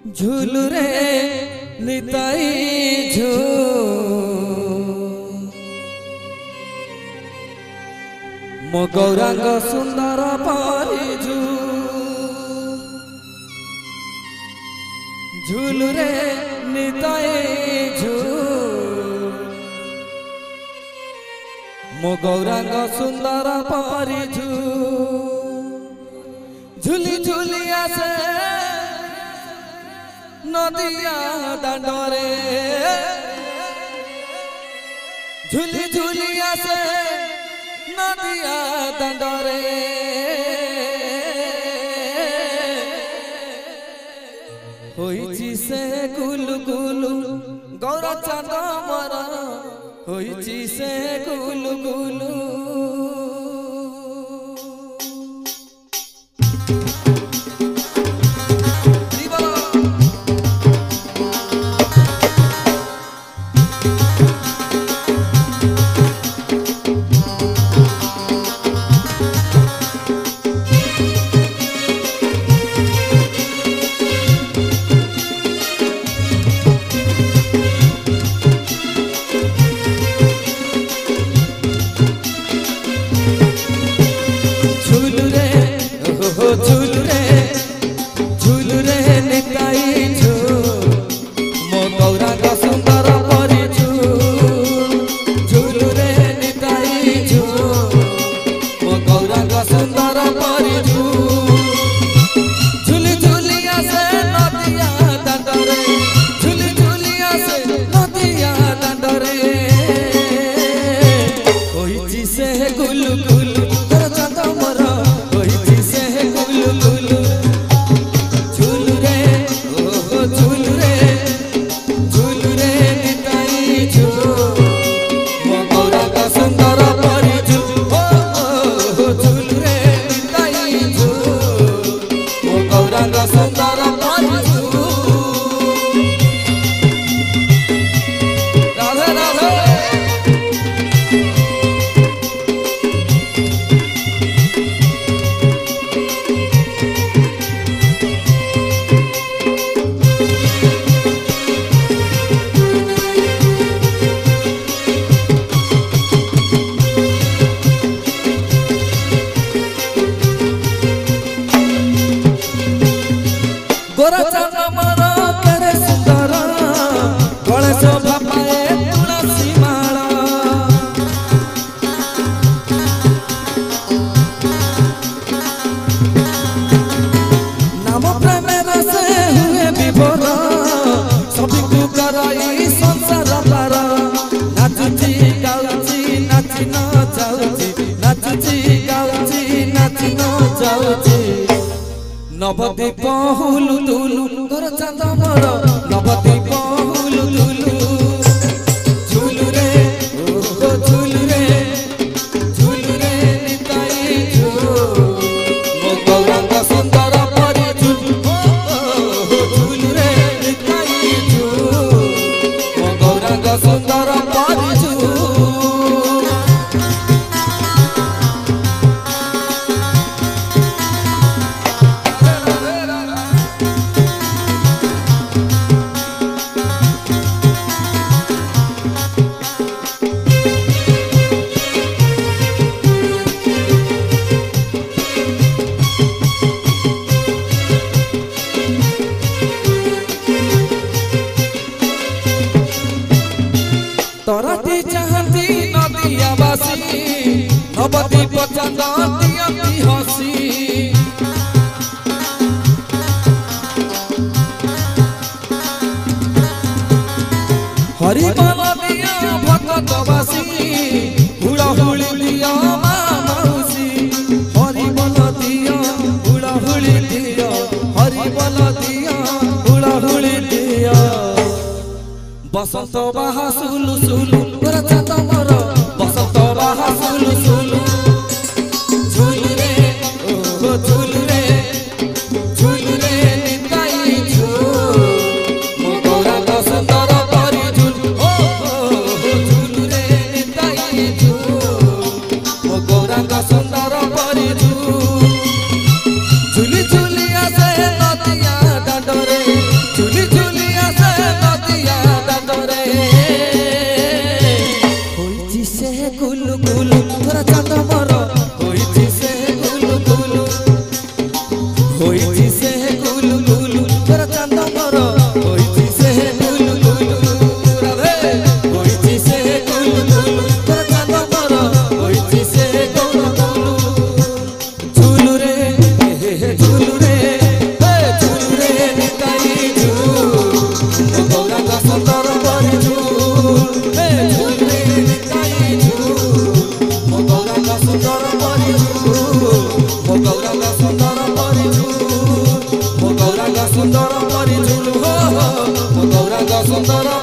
झूलू रे निताई मो गौरांग सुंदर परिझू झूलू रे निताई मो गौरांग सुंदर परिझू झूली झूलिया से नदिया दांडरे झूली झूलिया से नदिया दांडरे होइची से गुलु गुलु गौरा चांद मरा होइची से गुलु गुलु झूलू रे निताई झू मो गौरांग सुंदर परिझू झूलू रे निताई झू मो गौरांग सुंदर परिझू झूली झूलिया से नदिया दांडरे झूली झूलिया से नदिया दांडरे होइची से गुलु गुलु तोर चांद मोर होइची से गुलु गुलु झूलू रे निताई झू मो गौरांग सुंदर परिझू झूलू रे निताई झू मो गौरांग सुंदर परिझू राधे राधे गोरा चांद मोर केड़े सुंदर गले शोभा पाए तुलसी माला नाम प्रेम रसे हुए विभोर सभी को कराई संसार पार नाचुची गाउची नाची न जाउची नाचुची गाउची नाची न जाउची नवदीप हुलु तुलु तोर चांद मोर नवदीप हुलु तुलु झूलू रे झूलू रे निताई झू मो गौरांग सुंदर परिझू झूलू रे निताई झू मो गौरांग सुंदर परिझू तोराटी चाहती नदिया बासी नवदीप चांद दियती हसी हरि बल दिया भगत बासी हुड़ा हुड़ी दिया माउसी हरि बल दिया हुड़ा हुड़ी दिया हरि बल दिया हुड़ा हुड़ी दिया बसंत बाहा सुलु सुलु तोर चांद मोर बसंत बाहा सुलु सुलु झूलू रे निताई झू मो गौरांग सुंदर परिझू झूलू रे निताई झू मो गौरांग सुंदर परिझू झूली झूलिया से नदिया दांडरे होइछि से गुलु गुलु तोर चांद मोर होइछि से गुलु गुलु राधे होइछि से गुलु गुलु तोर चांद मोर होइछि से गुलु गुलु झुलु रे हे झुलु रे निताई झुलु गौरा का सुंदर परी झुलु हे झुलु रे निताई झुलु गौरा का सुंदर परी झुलु गौरा का सुंदर परी झुलु गौरा का सुंदर परी झुलु हो गौरा का सुंदर